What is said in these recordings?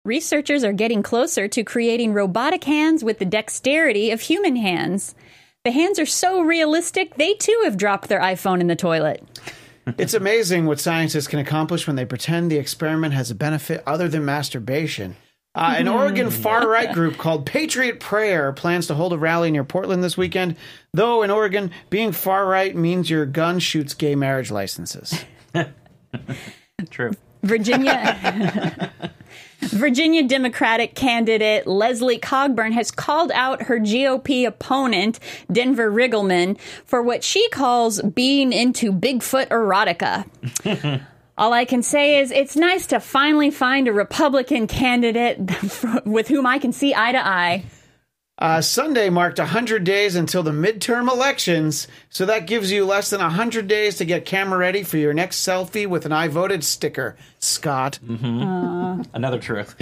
Researchers are getting closer to creating robotic hands with the dexterity of human hands. The hands are so realistic, they too have dropped their iPhone in the toilet. It's amazing what scientists can accomplish when they pretend the experiment has a benefit other than masturbation. An Oregon far-right group called Patriot Prayer plans to hold a rally near Portland this weekend. Though in Oregon, being far-right means your gun shoots gay marriage licenses. True. Virginia Democratic candidate Leslie Cogburn has called out her GOP opponent, Denver Riggleman, for what she calls being into Bigfoot erotica. All I can say is it's nice to finally find a Republican candidate with whom I can see eye to eye. Sunday marked 100 days until the midterm elections, so that gives you less than 100 days to get camera ready for your next selfie with an I voted sticker, Scott. Another truth.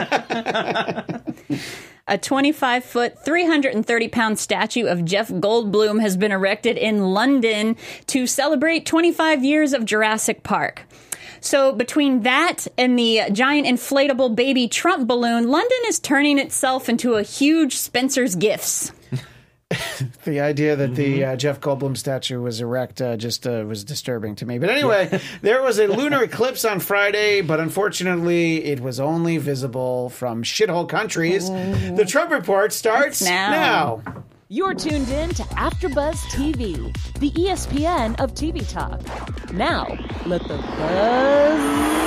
A 25-foot, 330-pound statue of Jeff Goldblum has been erected in London to celebrate 25 years of Jurassic Park. So between that and the giant inflatable baby Trump balloon, London is turning itself into a huge Spencer's Gifts. The idea that the Jeff Goldblum statue was erect was disturbing to me. But anyway, there was a lunar eclipse on Friday, but unfortunately it was only visible from shithole countries. The Trump Report starts now. You're tuned in to AfterBuzz TV, the ESPN of TV talk. Now, let the buzz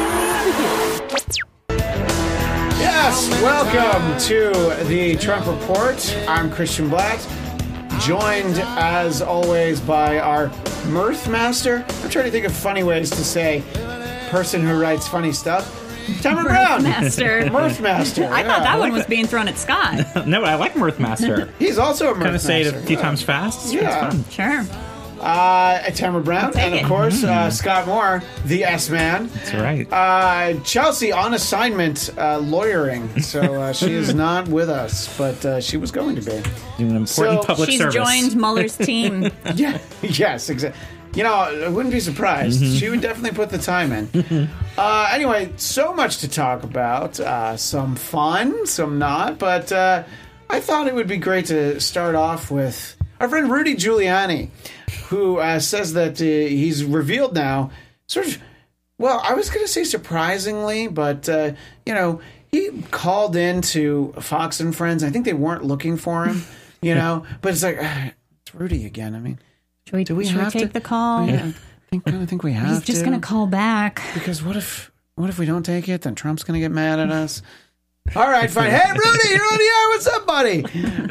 begin. Yes, welcome to the Trump Report. I'm Christian Blatt, joined as always by our Mirth Master. I'm trying to think of funny ways to say person who writes funny stuff. Tamara Brown. Mirth Master. I thought that one was being thrown at Scott. No, I like Mirth Master. He's also a Mirth Master. Kind of say it a few times fast. Yeah. It's fun. Sure. Tamara Brown, and of course, Scott Moore, the S-Man. That's right. Chelsea on assignment, lawyering. So she is not with us, but she was going to be. Doing an important public service. She's joined Mueller's team. Yeah. Yes, exactly. You know, I wouldn't be surprised. She would definitely put the time in. Anyway, so much to talk about. Some fun, some not. But I thought it would be great to start off with our friend Rudy Giuliani, who says that he's revealed now, sort of, well, I was going to say surprisingly, but, he called into Fox and Friends. I think they weren't looking for him, but it's like, it's Rudy again. I mean, Should we take the call? Yeah. I think we have to. He's just going to call back. Because what if we don't take it? Then Trump's going to get mad at us. All right, fine. Hey, Rudy, you're on the air. What's up, buddy?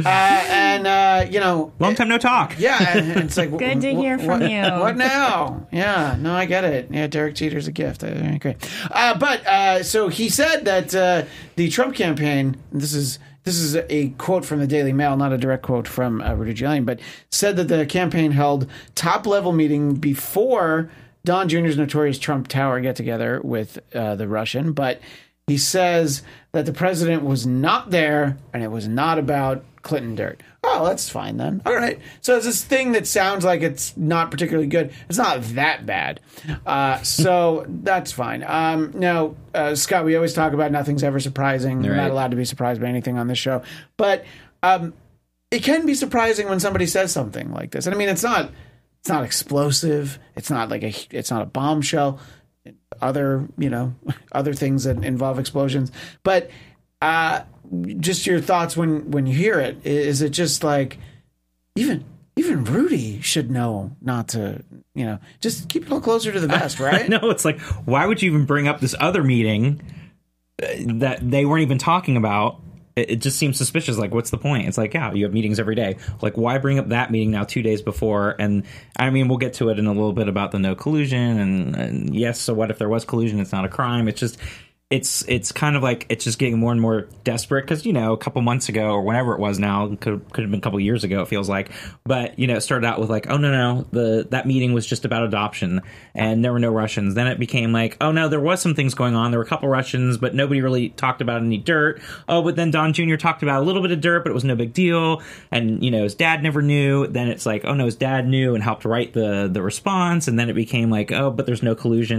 Long time no talk. Yeah, and it's like good to hear from you. What now? Yeah, no, I get it. Yeah, Derek Jeter's a gift. Great. So he said that the Trump campaign. This is a quote from the Daily Mail, not a direct quote from Rudy Giuliani, but said that the campaign held top-level meeting before Don Jr.'s notorious Trump Tower get-together with the Russian, but he says that the president was not there and it was not about Clinton dirt. Oh, that's fine then. All right. So it's this thing that sounds like it's not particularly good. It's not that bad. So that's fine. Now, Scott, we always talk about nothing's ever surprising. We're not allowed to be surprised by anything on this show. But it can be surprising when somebody says something like this. And I mean, it's not explosive. It's not a bombshell. Other things that involve explosions. But just your thoughts when you hear it. Is it just like even Rudy should know not to, just keep it a little closer to the vest, right? No, it's like, why would you even bring up this other meeting that they weren't even talking about? It just seems suspicious. Like, what's the point? It's like, yeah, you have meetings every day. Like, why bring up that meeting now 2 days before? And I mean, we'll get to it in a little bit about the no collusion. And yes, so what if there was collusion? It's not a crime. It's just, it's kind of like it's just getting more and more desperate because, a couple months ago or whenever it was now, could have been a couple years ago, it feels like. But, it started out with like, oh, no, that meeting was just about adoption and there were no Russians. Then it became like, oh, no, there was some things going on. There were a couple Russians, but nobody really talked about any dirt. Oh, but then Don Jr. talked about a little bit of dirt, but it was no big deal. And, his dad never knew. Then it's like, oh, no, his dad knew and helped write the response. And then it became like, oh, but there's no collusion.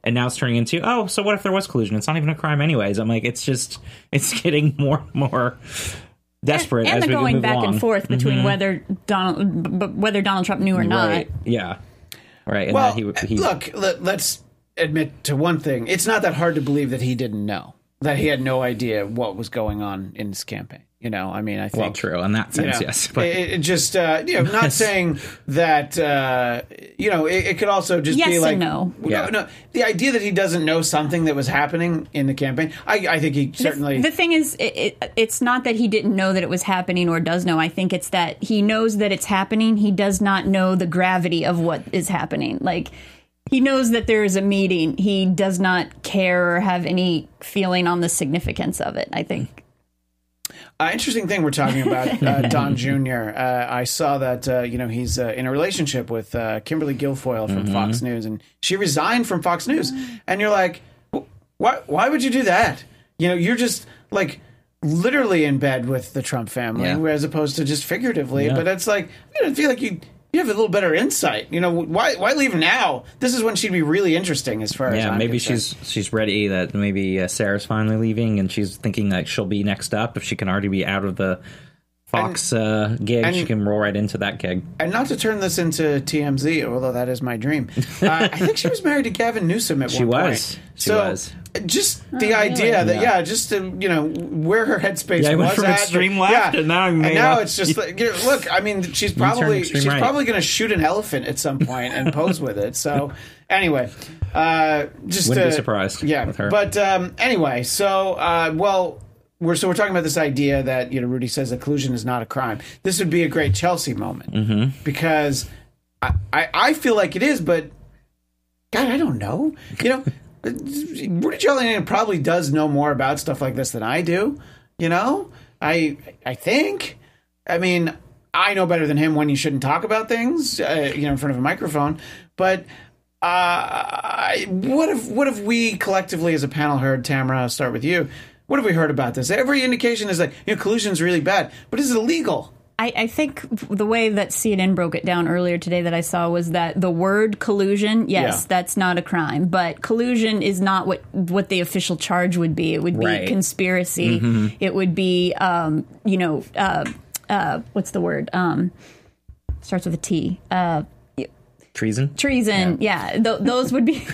and now it's turning into, oh, so what if there was collusion? It's not even a crime anyways. I'm like, it's getting more and more desperate and as the we going move back along. and forth between whether Donald Trump knew or not. Right. Yeah. Right. And Well, that he look, let's admit to one thing. It's not that hard to believe that he didn't know, that he had no idea what was going on in this campaign. You know, I mean, I think... well, true. In that sense, yes. But It just, not saying that, it could also just Yes be and like... no. Yeah. No, the idea that he doesn't know something that was happening in the campaign, I think he certainly... The thing is, it's not that he didn't know that it was happening or does know. I think it's that he knows that it's happening. He does not know the gravity of what is happening. Like, he knows that there is a meeting. He does not care or have any feeling on the significance of it, I think. Interesting thing we're talking about, Don Jr. I saw that, he's in a relationship with Kimberly Guilfoyle from Fox News, and she resigned from Fox News. And you're like, why would you do that? You know, you're just like literally in bed with the Trump family, as opposed to just figuratively. Yeah. But it's like, I feel like you have a little better insight. You know, why leave now? This is when she'd be really interesting as far as I'm maybe concerned. she's ready that maybe Sarah's finally leaving, and she's thinking like she'll be next up if she can already be out of the Fox gig. She can roll right into that gig. And not to turn this into TMZ, although that is my dream. I think she was married to Gavin Newsom at one point. She was. Just the idea that, just to, where her headspace was it went from at. extreme left, and now it's just like, look, I mean, she's probably right. going to shoot an elephant at some point and pose with it. So anyway, just Wouldn't be surprised with her. But anyway, so we're talking about this idea that Rudy says that collusion is not a crime. This would be a great Chelsea moment because I feel like it is, but God, I don't know. Rudy Giuliani probably does know more about stuff like this than I do. I think. I mean, I know better than him when you shouldn't talk about things, in front of a microphone. But what have we collectively as a panel heard? Tamara, I'll start with you. What have we heard about this? Every indication is that collusion is really bad, but is it illegal? I think the way that CNN broke it down earlier today that I saw was that the word collusion, that's not a crime, but collusion is not what the official charge would be. It would be conspiracy. It would be, what's the word? Starts with a T. Treason? Treason, yeah. Those would be...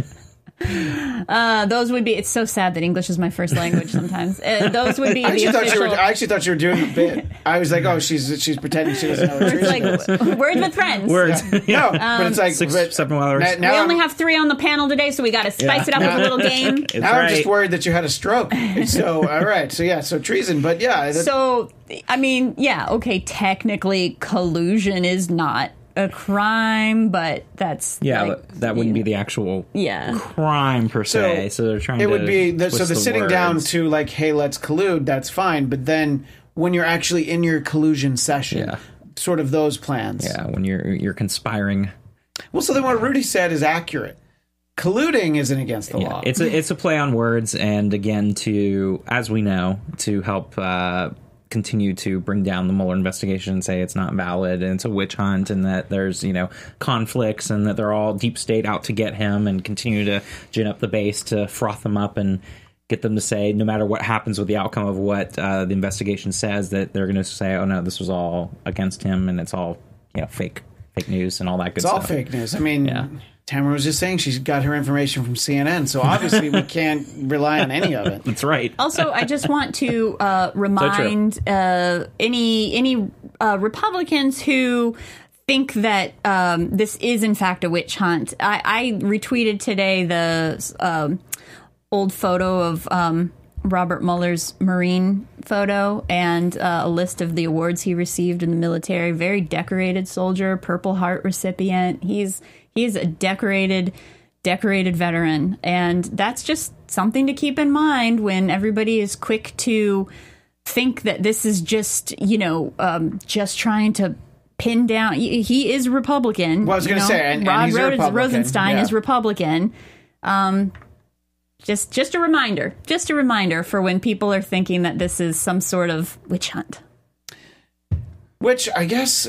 It's so sad that English is my first language sometimes. Those would be the official... I actually thought you were doing a bit. I was like, oh, she's pretending she doesn't know what treason is. Like, words with friends. Words. No, but it's like... 6, 7 hours. We only have 3 on the panel today, so we got to spice it up with a little game. Now I'm just worried that you had a stroke. So, all right. So treason. But yeah. So, I mean, okay, technically collusion is not a crime, but that's that wouldn't be the actual crime per se. So they're trying. It would be the sitting words down to like, hey, let's collude. That's fine, but then when you're actually in your collusion session, sort of those plans. Yeah, when you're conspiring. Well, so then what Rudy said is accurate. Colluding isn't against the law. It's a play on words, and again, as we know, to help continue to bring down the Mueller investigation and say it's not valid and it's a witch hunt and that there's conflicts and that they're all deep state out to get him, and continue to gin up the base to froth them up and get them to say no matter what happens with the outcome of what the investigation says, that they're going to say, oh no, this was all against him and it's all fake news and all that good stuff. It's all fake news. I mean, Tamara was just saying she's got her information from CNN, so obviously we can't rely on any of it. That's right. Also, I just want to remind any Republicans who think that this is in fact a witch hunt. I retweeted today the old photo of Robert Mueller's Marine photo and a list of the awards he received in the military. Very decorated soldier, Purple Heart recipient. He's a decorated veteran, and that's just something to keep in mind when everybody is quick to think that this is just just trying to pin down. He is Republican. Well, I was going to say, and Rod he's a Republican. Rosenstein is Republican. Just a reminder for when people are thinking that this is some sort of witch hunt. Which I guess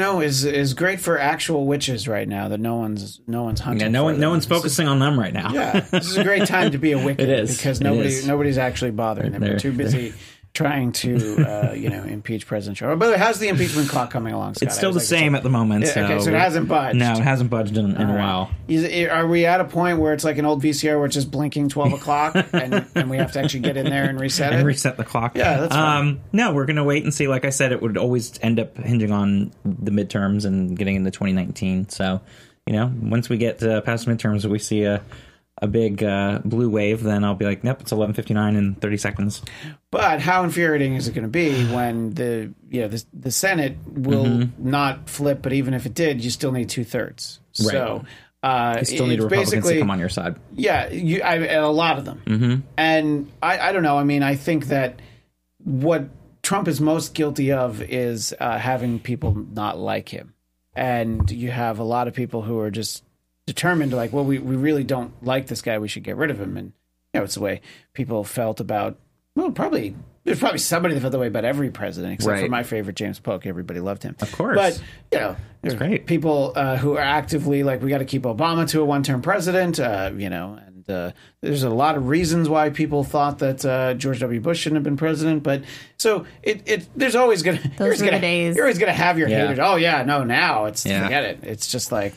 is great for actual witches right now that no one's hunting. Yeah, for no them. one's focusing on them right now. Yeah, this is a great time to be a Wiccan. It is. Because It is. nobody's actually bothering them. They're too busy trying to impeach President Trump. By the way, how's the impeachment clock coming along, Scott? It's still the same at the moment. Yeah, okay, so it hasn't budged. No, it hasn't budged in a while. Are we at a point where it's like an old VCR where it's just blinking 12 o'clock and we have to actually get in there and reset it? And reset the clock. Yeah, that's fine. No, we're going to wait and see. Like I said, it would always end up hinging on the midterms and getting into 2019. So, once we get past midterms, we see a big blue wave, then I'll be like, nope, it's 11:59 in 30 seconds. But how infuriating is it going to be when the Senate will not flip? But even if it did, you still need 2/3. Right. So You still need Republicans to come on your side. Yeah, a lot of them. Mm-hmm. And I don't know. I mean, I think that what Trump is most guilty of is having people not like him, and you have a lot of people who are just determined, like, well, we really don't like this guy, we should get rid of him. And it's the way people felt about, well, there's probably somebody that felt the way about every president, except for my favorite, James Polk. Everybody loved him, of course. But there's great people who are actively like, we got to keep Obama to a one-term president, and there's a lot of reasons why people thought that George W. Bush shouldn't have been president. But so there's always gonna Those were the days. You're always gonna have your Yeah. haters. Oh yeah, no, now it's forget it. It's just like.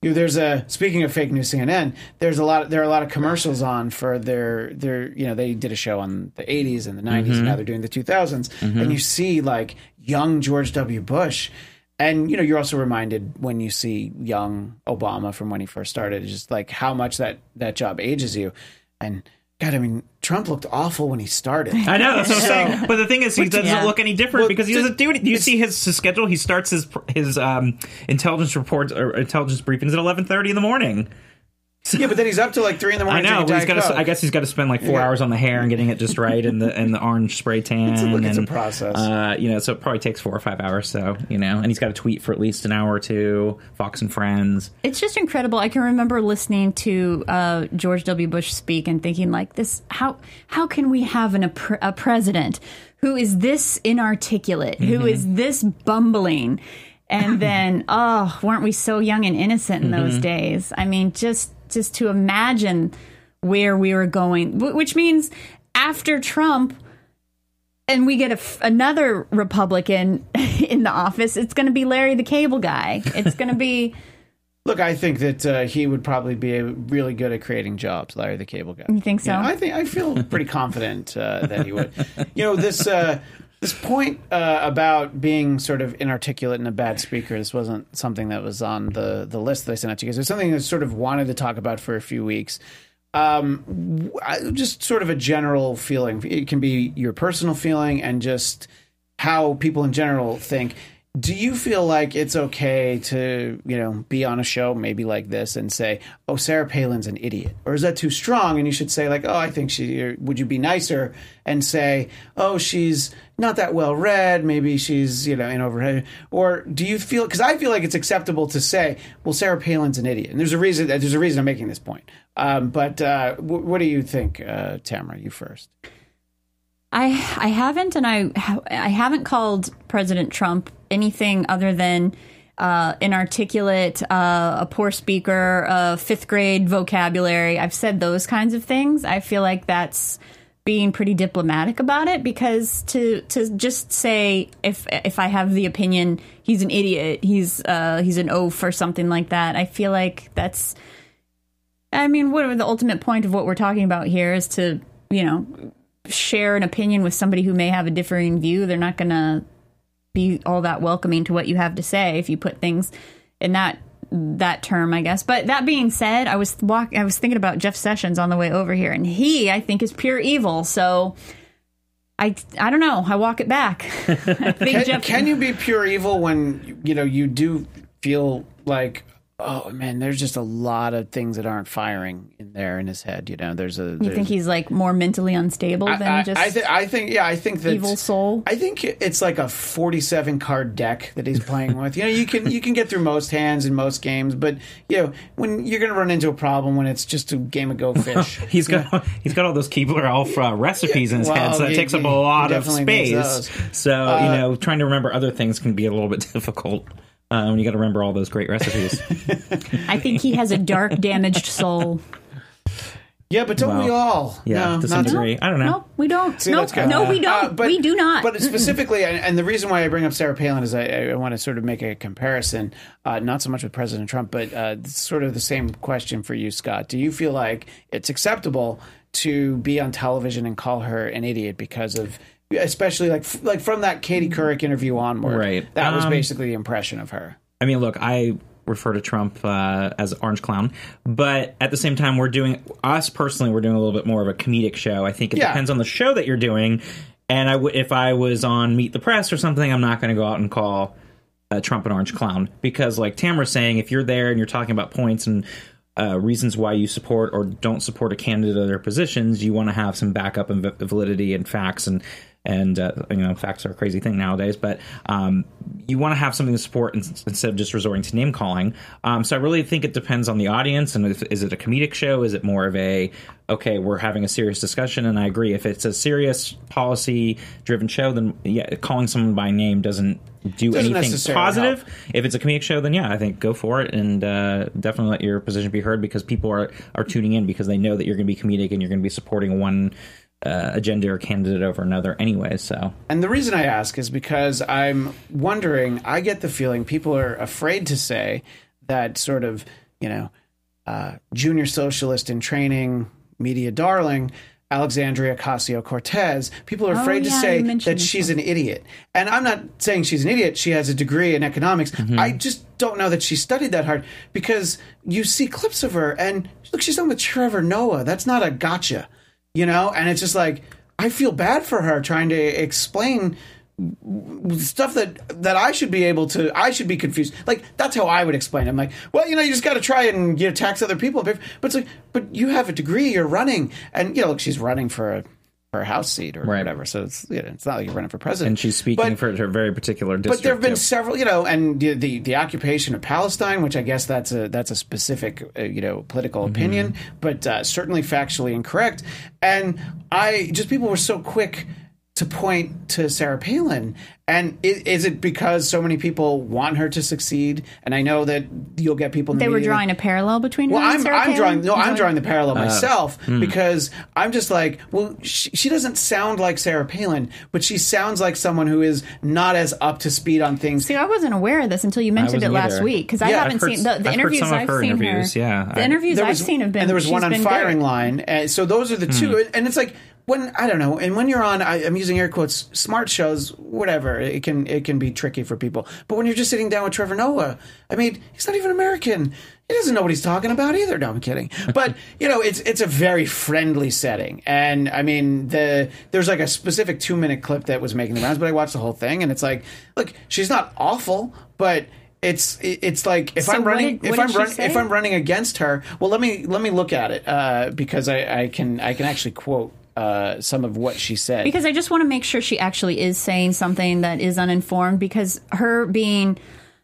Speaking of fake news CNN, there are a lot of commercials on for their they did a show on the 80s and the 90s and now they're doing the 2000s and you see like young George W. Bush and you're also reminded when you see young Obama from when he first started, just like how much that job ages you. And God, I mean, Trump looked awful when he started. I know, that's what I'm saying. But the thing is, he doesn't look any different because he doesn't do it. You see his schedule. He starts his intelligence reports or intelligence briefings at 11:30 in the morning. Yeah, but then he's up to like 3 in the morning. I know. But I guess he's got to spend like 4 hours on the hair and getting it just right, and the orange spray tan. It's a process. So it probably takes 4 or 5 hours. So and he's got to tweet for at least an hour or two. Fox and Friends. It's just incredible. I can remember listening to George W. Bush speak and thinking like this: how can we have a president who is this inarticulate, who is this bumbling? And then, weren't we so young and innocent in those days? I mean, just to imagine where we were going, which means after Trump and we get another Republican in the office, it's going to be Larry the Cable Guy. It's going to be... Look, I think that he would probably be really good at creating jobs, Larry the Cable Guy. You think so? I feel pretty confident that he would. This point about being sort of inarticulate and a bad speaker, this wasn't something that was on the list that I sent out to you guys. It was something that sort of wanted to talk about for a few weeks. Just sort of a general feeling. It can be your personal feeling and just how people in general think. Do you feel like it's okay to, be on a show maybe like this and say, oh, Sarah Palin's an idiot? Or is that too strong? And you should say like, oh, I think would you be nicer and say, oh, she's not that well read. Maybe she's, in over her. Or do you feel, because I feel like it's acceptable to say, well, Sarah Palin's an idiot. And there's a reason I'm making this point. But what do you think, Tamara, you first? I haven't, and I haven't called President Trump anything other than inarticulate, a poor speaker, fifth grade vocabulary. I've said those kinds of things. I feel like that's being pretty diplomatic about it, because to just say if I have the opinion he's an idiot, he's an oaf or something like that, I feel like that's. I mean, what the ultimate point of what we're talking about here is to share an opinion with somebody who may have a differing view. They're not going to be all that welcoming to what you have to say if you put things in that term, I guess. But that being said, I was thinking about Jeff Sessions on the way over here, and I think is pure evil. So I don't know. I walk it back. I think can you be pure evil when you do feel like oh man, there's just a lot of things that aren't firing in there in his head. You know, You think he's like more mentally unstable than just I think that evil soul? I think it's like a 47 card deck that he's playing with. You know, you can get through most hands in most games, but you know, when you're going to run into a problem when it's just a game of Go Fish. He's got all those Keebler Elf recipes in his head, so that takes up a lot of space. So you know, trying to remember other things can be a little bit difficult. When you got to remember all those great recipes. I think he has a dark, damaged soul. Yeah, but don't we all? Yeah, to some degree. I don't know. No, we don't. See, no, that's good. no, we don't. We do not. But specifically, and the reason why I bring up Sarah Palin is I want to sort of make a comparison, not so much with President Trump, but sort of the same question for you, Scott. Do you feel like it's acceptable to be on television and call her an idiot because of... Especially like from that Katie Couric interview onward, right? That was basically the impression of her. I mean, look, I refer to Trump as Orange Clown, but at the same time, we're doing a little bit more of a comedic show. I think it depends on the show that you're doing. And if I was on Meet the Press or something, I'm not going to go out and call Trump an Orange Clown because, like Tamara's saying, if you're there and you're talking about points and reasons why you support or don't support a candidate or their positions, you want to have some backup and validity and facts and you know, facts are a crazy thing nowadays, but you want to have something to support instead of just resorting to name calling. So I really think it depends on the audience. And is it a comedic show? Is it more of okay, we're having a serious discussion? And I agree. If it's a serious policy driven show, then calling someone by name doesn't do anything positive. Help. If it's a comedic show, then I think go for it and definitely let your position be heard because people are tuning in because they know that you're going to be comedic and you're going to be supporting one agenda or candidate over another anyway. So, and the reason I ask is because I'm wondering, I get the feeling people are afraid to say that sort of, you know, junior socialist in training, media darling, Alexandria Ocasio-Cortez, people are afraid to say that she's an idiot. And I'm not saying she's an idiot. She has a degree in economics. Mm-hmm. I just don't know that she studied that hard because you see clips of her and look, she's on with Trevor Noah. That's not a gotcha. You know, and it's just like, I feel bad for her trying to explain stuff that I should be confused. Like, that's how I would explain it. I'm like, well, you know, you just got to try and tax other people. But it's like, but you have a degree, you're running. And, you know, look, she's running for a House seat or whatever. So it's it's not like you're running for president. And she's speaking for her very particular district. But there have been several, you know, and the occupation of Palestine, which I guess that's a specific, political opinion, but certainly factually incorrect. And people were so quick to point to Sarah Palin. And is it because so many people want her to succeed? And I know that you'll get people in the media. They were drawing a parallel between her and Sarah Palin? I'm drawing the parallel myself because I'm just like, well, she doesn't sound like Sarah Palin, but she sounds like someone who is not as up to speed on things. See, I wasn't aware of this until you mentioned it last week because I haven't seen the interviews I've seen her. Yeah, the interviews I've seen have been. And there was one on Firing Line. And so those are the two. And it's like, I don't know, and when you're on, I'm using air quotes, smart shows, whatever, it can be tricky for people. But when you're just sitting down with Trevor Noah, I mean, he's not even American. He doesn't know what he's talking about either. No, I'm kidding. But, you know, it's a very friendly setting. And, I mean, there's like a specific 2-minute clip that was making the rounds, but I watched the whole thing, and it's like, look, she's not awful, but it's like if I'm running against her, well, let me look at it because I can actually quote some of what she said. Because I just want to make sure she actually is saying something that is uninformed, because her being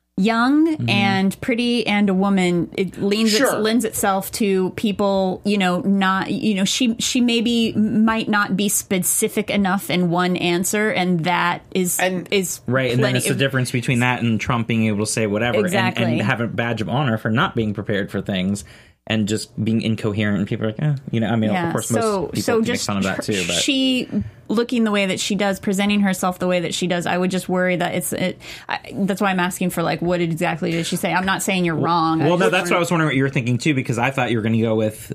young and pretty and a woman, it lends itself to people, not, she maybe might not be specific enough in one answer, and that is right. And then it's the difference between that and Trump being able to say whatever and have a badge of honor for not being prepared for things. And just being incoherent, and people are like, of course, most people can make fun of that too. But she looking the way that she does, presenting herself the way that she does, I would just worry that that's why I'm asking for, like, what exactly did she say? I'm not saying you're wrong. Well, no, that's what I was wondering what you were thinking too, because I thought you were going to go with,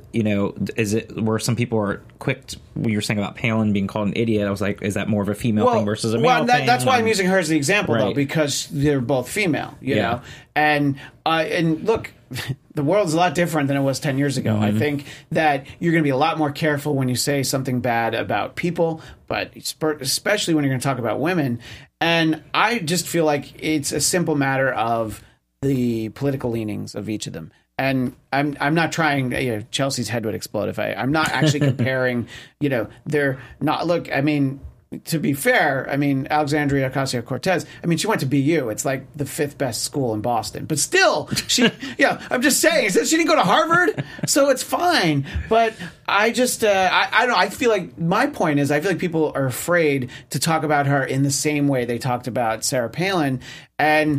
is it where some people are quick when you were saying about Palin being called an idiot? I was like, is that more of a female thing versus a male thing? That's why I'm using her as the example, though, because they're both female, you know? And look, the world's a lot different than it was 10 years ago. I think that you're going to be a lot more careful when you say something bad about people, but especially when you're going to talk about women. And I just feel like it's a simple matter of the political leanings of each of them. And I'm not trying. Chelsea's head would explode if I'm not actually comparing. They're not. Look, I mean, to be fair, I mean, Alexandria Ocasio-Cortez, I mean, she went to BU. It's like the 5th best school in Boston. But still, I'm just saying, she didn't go to Harvard, so it's fine. But I just, I don't know. I feel like my point is, I feel like people are afraid to talk about her in the same way they talked about Sarah Palin. And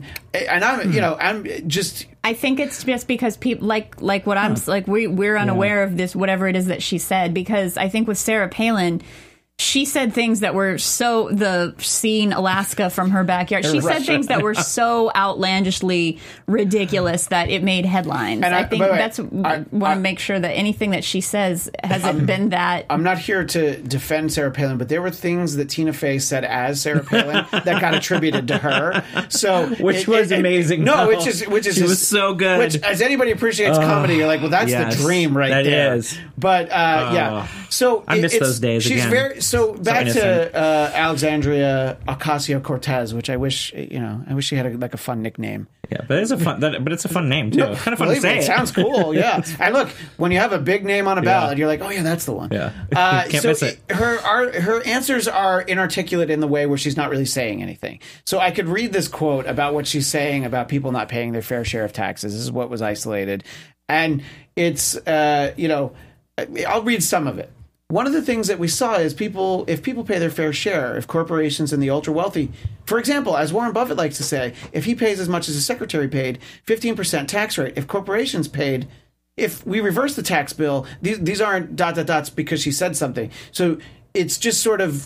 I'm just... I think it's just because people like what I'm like we're unaware of this, whatever it is that she said, because I think with Sarah Palin, she said things that were seeing Alaska from her backyard. She said things that were so outlandishly ridiculous that it made headlines. And I think I want to make sure that anything that she says hasn't been that. I'm not here to defend Sarah Palin, but there were things that Tina Fey said as Sarah Palin that got attributed to her. So which was amazing. No, which is she was so good. Which, as anybody appreciates comedy, you're like, well, that's the dream right there. That is. But yeah, so I miss those days. She's again. So back to Alexandria Ocasio-Cortez, which I wish she had a fun nickname. Yeah, but it's a fun name too. It's kind of fun to say. It sounds cool. Yeah, and look, when you have a big name on a ballot, you're like, oh yeah, that's the one. Yeah, can't miss it. Her answers are inarticulate in the way where she's not really saying anything. So I could read this quote about what she's saying about people not paying their fair share of taxes. This is what was isolated, and it's I'll read some of it. One of the things that we saw is if people pay their fair share, if corporations and the ultra-wealthy, for example, as Warren Buffett likes to say, if he pays as much as his secretary paid, 15% tax rate, if corporations paid, if we reverse the tax bill, these aren't ... because she said something. So it's just sort of,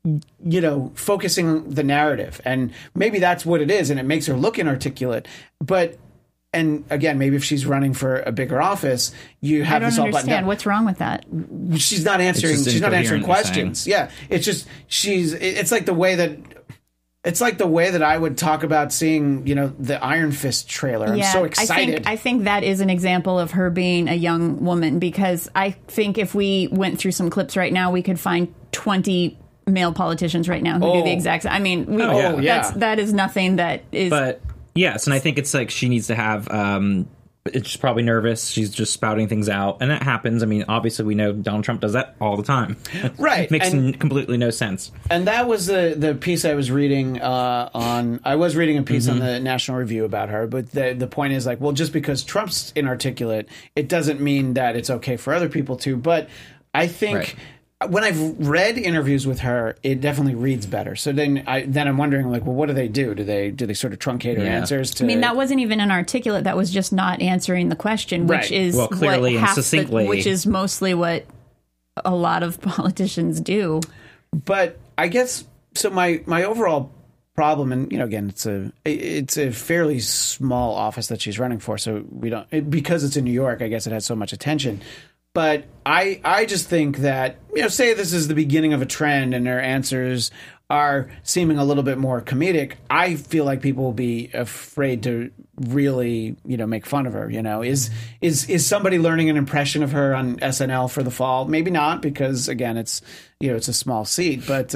focusing the narrative. And maybe that's what it is, and it makes her look inarticulate. But... And again, maybe if she's running for a bigger office, you have this all buttoned down. I don't understand. What's wrong with that? She's not answering. She's not answering questions. Yeah, it's just it's like the way that I would talk about seeing the Iron Fist trailer. I'm so excited. I think that is an example of her being a young woman, because I think if we went through some clips right now, we could find 20 male politicians right now who do the exact. I mean, that is nothing that is. But yes, and I think it's like she needs to have. It's probably nervous. She's just spouting things out, and that happens. I mean, obviously, we know Donald Trump does that all the time. Right, makes completely no sense. And that was the piece I was reading on. I was reading a piece on the National Review about her, but the point is like, well, just because Trump's inarticulate, it doesn't mean that it's okay for other people to. But I think. Right. When I've read interviews with her, it definitely reads better. So then I'm wondering, like, well, what do they do? Do they sort of truncate her answers? I mean, that wasn't even inarticulate. That was just not answering the question, which is clearly and succinctly, which is mostly what a lot of politicians do. But I guess so. My overall problem, and again, it's a fairly small office that she's running for, so because it's in New York. I guess it has so much attention. But I just think that, say this is the beginning of a trend and her answers are seeming a little bit more comedic, I feel like people will be afraid to really, make fun of her. Is somebody learning an impression of her on SNL for the fall? Maybe not, because again, it's a small seat. But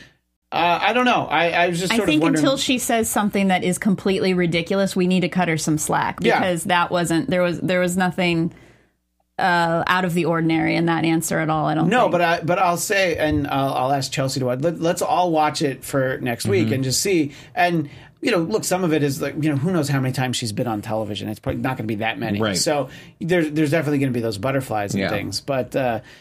I don't know. I was just sort of wondering. I think until she says something that is completely ridiculous, we need to cut her some slack, because that wasn't there was nothing out of the ordinary in that answer at all. I don't think. But I'll say, and I'll ask Chelsea to let's all watch it for next week and just see. And look, some of it is like who knows how many times she's been on television. It's probably not going to be that many. Right. So there's definitely going to be those butterflies and things. But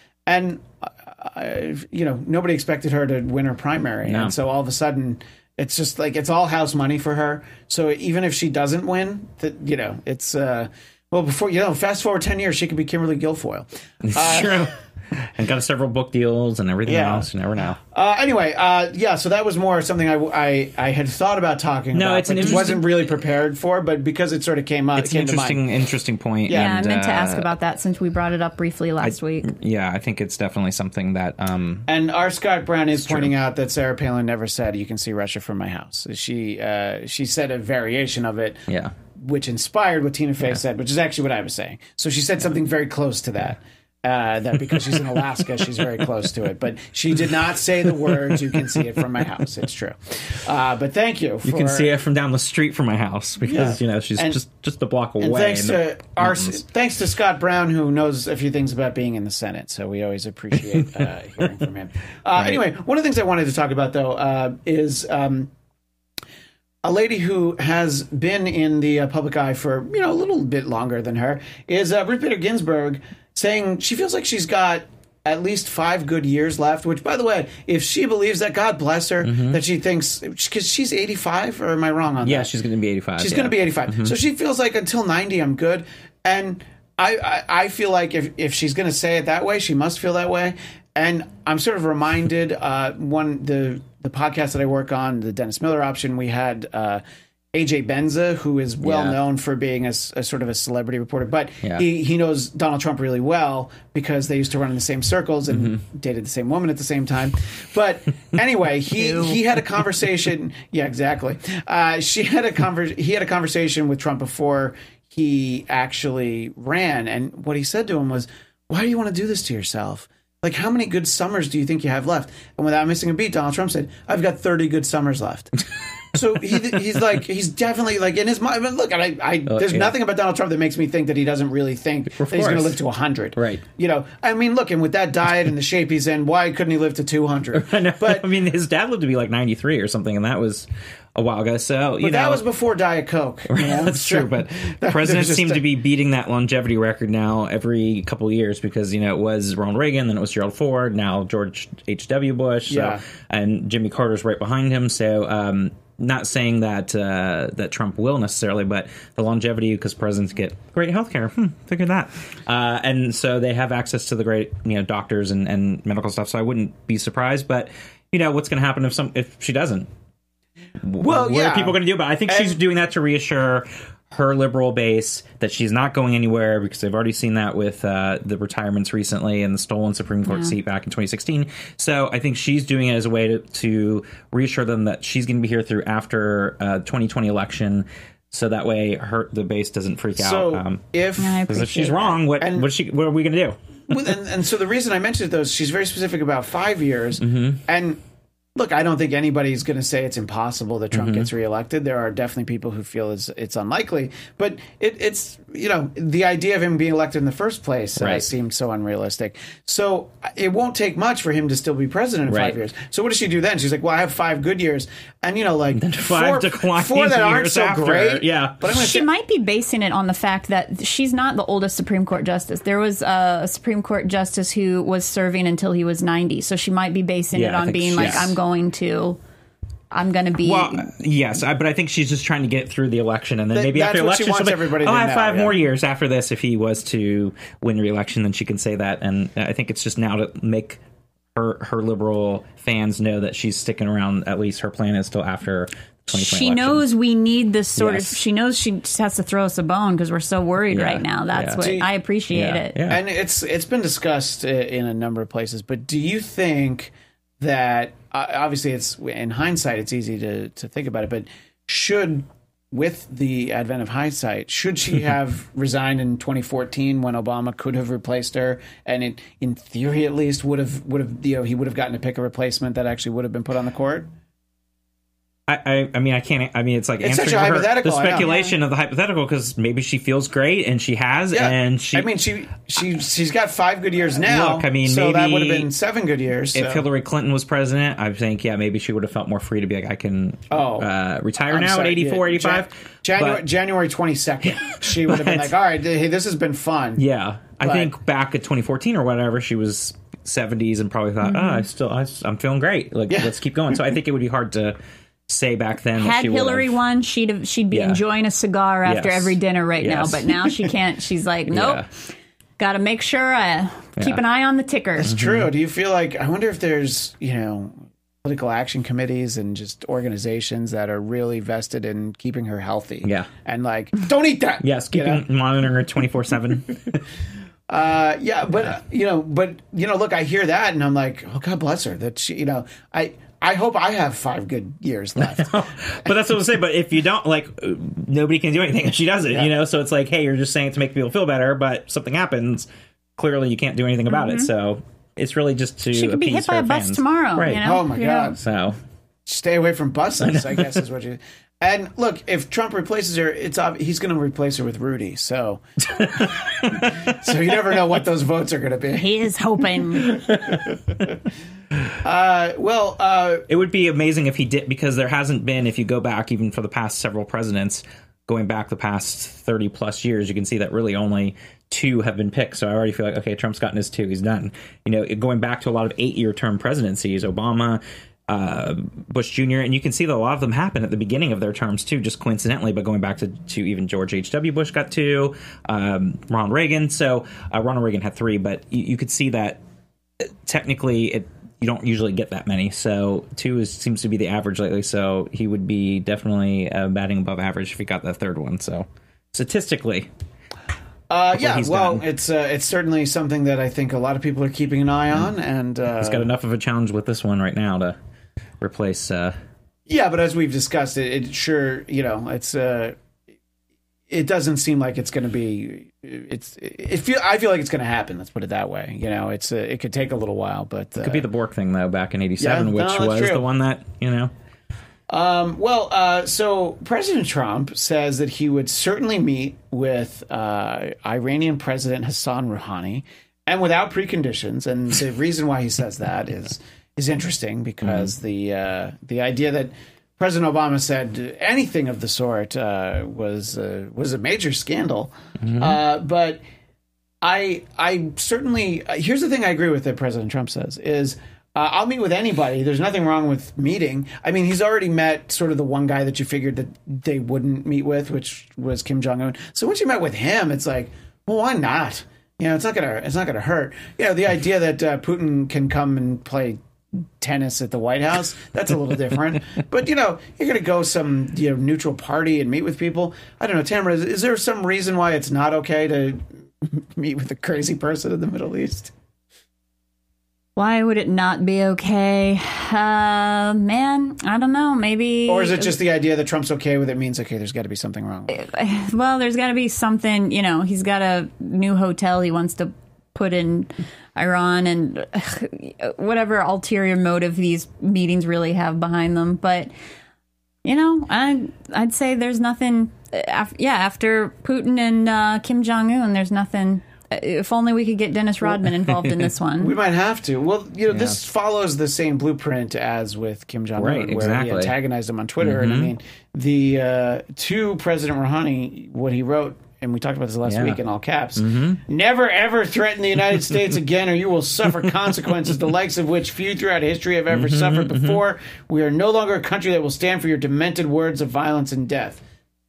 nobody expected her to win her primary, and so all of a sudden it's just like it's all house money for her. So even if she doesn't win, it's. Well, fast forward 10 years, she could be Kimberly Guilfoyle. It's true. And got several book deals and everything else. You never know. Anyway, so that was more something I had thought about talking about. But wasn't really prepared for, but because it sort of came up, it's an interesting point. Yeah, I meant to ask about that since we brought it up briefly last week. Yeah, I think it's definitely something that... and R. Scott Brown is pointing out that Sarah Palin never said, "You can see Russia from my house." She said a variation of it. Yeah. Which inspired what Tina Fey said, which is actually what I was saying. So she said something very close to that. that because she's in Alaska, she's very close to it. But she did not say the words. You can see it from my house. It's true. But thank you. You can see it from down the street from my house because she's just a block away. And thanks to Scott Brown, who knows a few things about being in the Senate. So we always appreciate hearing from him. Anyway, one of the things I wanted to talk about though is a lady who has been in the public eye for a little bit longer than her is Ruth Bader Ginsburg, saying she feels like she's got at least 5 good years left, which, by the way, if she believes that, God bless her, that she thinks, because she's 85, or am I wrong on that? Yeah, she's going to be 85. She's going to be 85. So she feels like until 90, I'm good. And I feel like if she's going to say it that way, she must feel that way. And I'm sort of reminded, the podcast that I work on, the Dennis Miller Option, we had AJ Benza, who is well known for being a sort of a celebrity reporter, but he knows Donald Trump really well because they used to run in the same circles and dated the same woman at the same time. But anyway, he had a conversation. Yeah, exactly. He had a conversation with Trump before he actually ran, and what he said to him was, "Why do you want to do this to yourself? Like, how many good summers do you think you have left?" And without missing a beat, Donald Trump said, "I've got 30 good summers left." So he's definitely like in his mind. Look, there's nothing about Donald Trump that makes me think that he doesn't really think that he's going to live to 100. Right. I mean, look, and with that diet and the shape he's in, why couldn't he live to 200? I know. But I mean, his dad lived to be like 93 or something, and that was a while ago. So that was before Diet Coke. That's true. But presidents seem to be beating that longevity record now every couple of years because it was Ronald Reagan, then it was Gerald Ford, now George H.W. Bush, and Jimmy Carter's right behind him. So not saying that that Trump will necessarily, but the longevity, because presidents get great health care. Figure that. And so they have access to the great doctors and medical stuff. So I wouldn't be surprised. But what's going to happen if she doesn't? Well, what are people going to do about it? I think she's doing that to reassure her liberal base that she's not going anywhere, because they've already seen that with the retirements recently and the stolen Supreme Court seat back in 2016. So I think she's doing it as a way to reassure them that she's going to be here through after 2020 election. So that way the base doesn't freak out. If she's wrong, what are we going to do? and so the reason I mentioned it, though, is she's very specific about 5 years. And look, I don't think anybody's going to say it's impossible that Trump gets reelected. There are definitely people who feel it's unlikely. But it's the idea of him being elected in the first place seemed so unrealistic. So it won't take much for him to still be president in 5 years. So what does she do then? She's like, well, I have 5 good years. And, then 5 declining 4 that aren't years so after. great. Yeah. But she might be basing it on the fact that she's not the oldest Supreme Court justice. There was a Supreme Court justice who was serving until he was 90. So she might be basing it on being like, I'm going to be. Well, yes, but I think she's just trying to get through the election, and then maybe after the election, she'll be, I'll have 5 more years after this. If he was to win re-election, then she can say that. And I think it's just now to make her liberal fans know that she's sticking around. At least her plan is till after 2020 She election. knows we need this sort of. She knows she just has to throw us a bone because we're so worried right now. That's what I appreciate it. Yeah. And it's been discussed in a number of places. But do you think that obviously it's in hindsight it's easy to think about it, but with the advent of hindsight, should she have resigned in 2014 when Obama could have replaced her, and it, in theory at least, would have he would have gotten to pick a replacement that actually would have been put on the court? I mean, I can't. I mean, it's like it's answering such a her, hypothetical, the speculation of the hypothetical, because maybe she feels great and she has, and she. I mean, she's got 5 good years now. Look, I mean, so maybe that would have been 7 good years. If Hillary Clinton was president, I think maybe she would have felt more free to be like, I can retire now at 84, 85. January 22nd, she would have been like, all right, hey, this has been fun. Yeah, I think back at 2014 or whatever, she was 70s and probably thought, I'm feeling great. Like, let's keep going. So I think it would be hard to say back then. Had Hillary won, she'd be enjoying a cigar after every dinner now. But now she can't. She's like, nope. Got to make sure I keep an eye on the ticker. It's true. Do you feel like, I wonder if there's political action committees and just organizations that are really vested in keeping her healthy. Yeah. And like, don't eat that. Yes, monitoring her 24/7. Look, I hear that and I'm like, oh, God bless her. That she, I hope I have 5 good years left. But that's what I'm saying. But if you don't, nobody can do anything if she doesn't, So it's like, hey, you're just saying it to make people feel better, but something happens. clearly you can't do anything about it. So it's really just to She could be appease hit by her a bus fans. tomorrow. Right. You know? Oh my Yeah. God. So Stay away from buses, I guess is what you. And look, if Trump replaces her, he's going to replace her with Rudy. So you never know what those votes are going to be. He is hoping. it would be amazing if he did, because there hasn't been, if you go back even for the past several presidents, going back the past 30 plus years, you can see that really only 2 have been picked. So I already feel like, okay, Trump's gotten his 2. He's done. Going back to a lot of 8-year term presidencies, Obama, Bush Jr., and you can see that a lot of them happen at the beginning of their terms too, just coincidentally. But going back to even George H.W. Bush got 2, Ronald Reagan. So Ronald Reagan had 3, but you could see that technically you don't usually get that many. So 2 seems to be the average lately. So he would be definitely batting above average if he got that 3rd one. So statistically. It's certainly something that I think a lot of people are keeping an eye on, and he's got enough of a challenge with this one right now to replace. Yeah, but as we've discussed, it sure it doesn't seem like it's going to be. I feel like it's going to happen. Let's put it that way. It could take a little while, but it could be the Bork thing though, back in '87, which was true. the one that So President Trump says that he would certainly meet with Iranian President Hassan Rouhani, and without preconditions. And the reason why he says that is interesting, because the idea that President Obama said anything of the sort was a major scandal. But I certainly, here's the thing I agree with that President Trump says is, I'll meet with anybody. There's nothing wrong with meeting. I mean, he's already met sort of the one guy that you figured that they wouldn't meet with, which was Kim Jong-un. So once you met with him, it's like, well, why not? It's not gonna hurt. The idea that Putin can come and play tennis at the White House, that's a little different. But you're gonna go some neutral party and meet with people. I don't know, Tamara, is there some reason why it's not okay to meet with a crazy person in the Middle East? Why would it not be okay? Man, I don't know. Maybe. Or is it just the idea that Trump's okay with it means, okay, there's got to be something wrong with it? Well, there's got to be something, he's got a new hotel he wants to put in Iran, and whatever ulterior motive these meetings really have behind them. But, I'd say there's nothing, after Putin and Kim Jong-un, there's nothing. If only we could get Dennis Rodman involved in this one. We might have to. Well, this follows the same blueprint as with Kim Jong-un, Right, exactly. where he antagonized him on Twitter. And I mean, to President Rouhani, what he wrote, and we talked about this last week in all caps, never ever threaten the United States again, or you will suffer consequences the likes of which few throughout history have ever suffered before. We are no longer a country that will stand for your demented words of violence and death.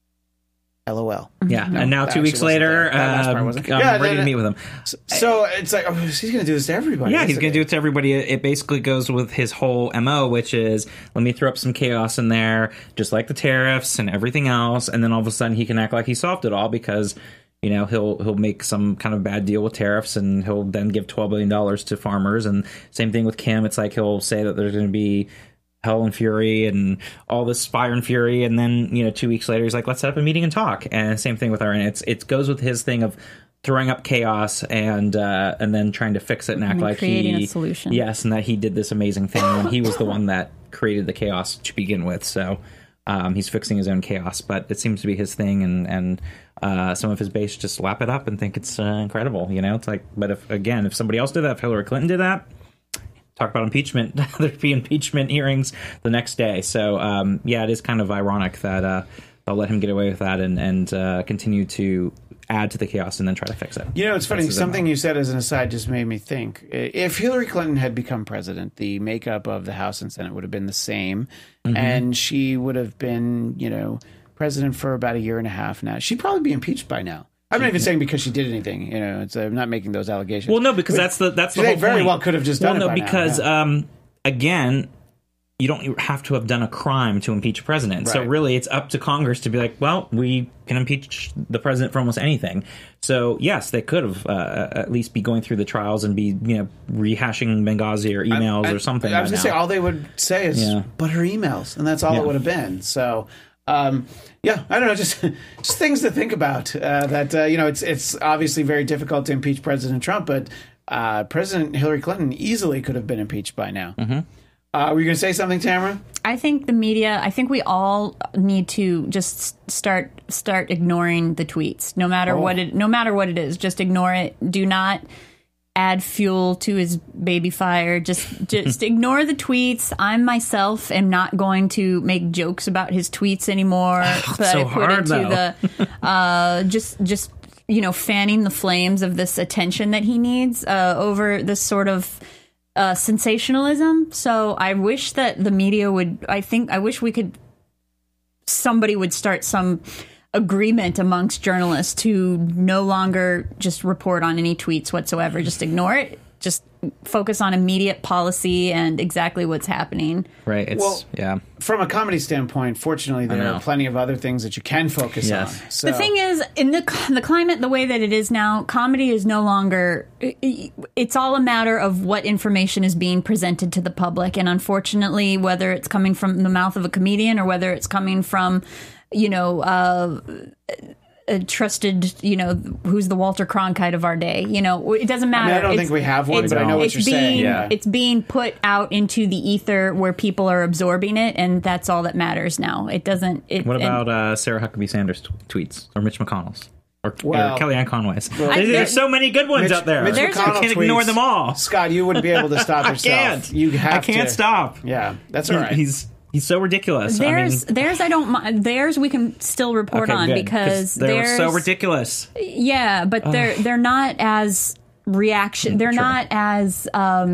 LOL. Yeah, and now 2 weeks later, I'm ready to meet with him. So it's like, he's going to do this to everybody. Yeah, he's going to do it to everybody. It basically goes with his whole MO, which is, let me throw up some chaos in there, just like the tariffs and everything else, and then all of a sudden he can act like he solved it all, because he'll make some kind of bad deal with tariffs, and he'll then give $12 billion to farmers. And same thing with Kim. It's like he'll say that there's going to be hell and fury and all this fire and fury, and then 2 weeks later he's like, let's set up a meeting and talk. And same thing with Iran. It goes with his thing of throwing up chaos and then trying to fix it and act like creating a solution. Yes, and that he did this amazing thing when he was the one that created the chaos to begin with. So he's fixing his own chaos, but it seems to be his thing, and some of his base just lap it up and think it's incredible. It's like, but if somebody else did that, if Hillary Clinton did that, talk about impeachment, there'd be impeachment hearings the next day. So, it is kind of ironic that they'll let him get away with that and continue to add to the chaos and then try to fix it. It's funny. Something you said as an aside just made me think. If Hillary Clinton had become president, the makeup of the House and Senate would have been the same, and she would have been, president for about a year and a half now. She'd probably be impeached by now. I'm not even saying because she did anything. I'm not making those allegations. Well, no, because that's the whole point. Very well could have just done it by because now. Again, you don't have to have done a crime to impeach a president. Right. So really, it's up to Congress to be like, well, we can impeach the president for almost anything. So yes, they could have at least be going through the trials and be rehashing Benghazi or emails or something. I was going to say all they would say is, but her emails, and that's all it would have been. So. Yeah, I don't know, just things to think about. It's obviously very difficult to impeach President Trump, but President Hillary Clinton easily could have been impeached by now. Mm-hmm. Were you going to say something, Tamara? I think the media. I think we all need to just start ignoring the tweets, no matter what it is. Just ignore it. Do not add fuel to his baby fire. Just ignore the tweets. I myself am not going to make jokes about his tweets anymore. But so I put hard, into the just fanning the flames of this attention that he needs over this sort of sensationalism. So I wish that the media would. I wish somebody would start some agreement amongst journalists to no longer just report on any tweets whatsoever. Just ignore it. Just focus on immediate policy and exactly what's happening. Right. From a comedy standpoint, fortunately, there are plenty of other things that you can focus on. So. The thing is, in the climate the way that it is now, comedy is no longer. It's all a matter of what information is being presented to the public, and unfortunately, whether it's coming from the mouth of a comedian or whether it's coming from, a trusted, who's the Walter Cronkite of our day. It doesn't matter. I don't think we have one, but I know what you're saying. Yeah. It's being put out into the ether where people are absorbing it, and that's all that matters now. It doesn't. What about Sarah Huckabee Sanders' tweets or Mitch McConnell's? Or Kellyanne Conway's. There's so many good ones out there. Mitch McConnell can't ignore them all. Scott, you wouldn't be able to stop yourself. I can't stop. Yeah, that's all right. He's so ridiculous. Theirs I don't mind. Theirs we can still report on good. because they're so ridiculous. Yeah, but they're not as reaction. They're not as